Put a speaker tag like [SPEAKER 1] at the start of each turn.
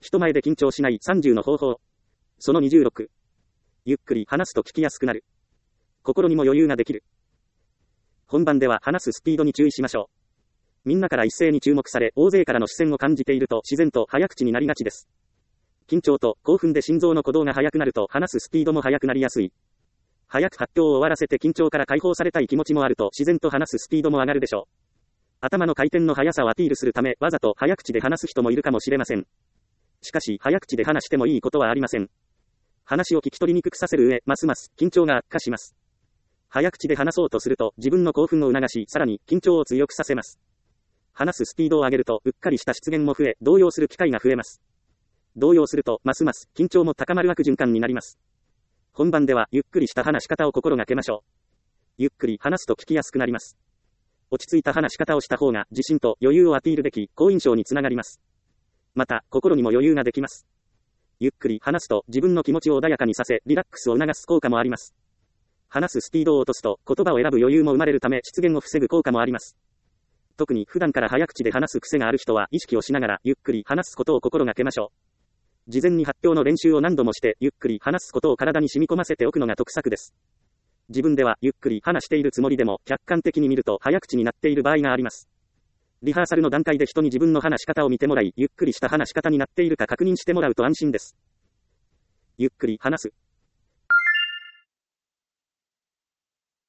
[SPEAKER 1] 人前で緊張しない30の方法。その26。ゆっくり話すと聞きやすくなる。心にも余裕ができる。本番では話すスピードに注意しましょう。みんなから一斉に注目され、大勢からの視線を感じていると自然と早口になりがちです。緊張と興奮で心臓の鼓動が速くなると話すスピードも速くなりやすい。早く発表を終わらせて緊張から解放されたい気持ちもあると自然と話すスピードも上がるでしょう。頭の回転の速さをアピールするためわざと早口で話す人もいるかもしれません。しかし早口で話してもいいことはありません。話を聞き取りにくくさせる上、ますます緊張が悪化します。早口で話そうとすると自分の興奮を促し、さらに緊張を強くさせます。話すスピードを上げるとうっかりした失言も増え、動揺する機会が増えます。動揺するとますます緊張も高まる悪循環になります。本番ではゆっくりした話し方を心がけましょう。ゆっくり話すと聞きやすくなります。落ち着いた話し方をした方が自信と余裕をアピールでき、好印象につながります。また、心にも余裕ができます。ゆっくり話すと自分の気持ちを穏やかにさせ、リラックスを促す効果もあります。話すスピードを落とすと言葉を選ぶ余裕も生まれるため失言を防ぐ効果もあります。特に普段から早口で話す癖がある人は意識をしながらゆっくり話すことを心がけましょう。事前に発表の練習を何度もしてゆっくり話すことを体に染み込ませておくのが得策です。自分ではゆっくり話しているつもりでも客観的に見ると早口になっている場合があります。リハーサルの段階で人に自分の話し方を見てもらい、ゆっくりした話し方になっているか確認してもらうと安心です。ゆっくり話す。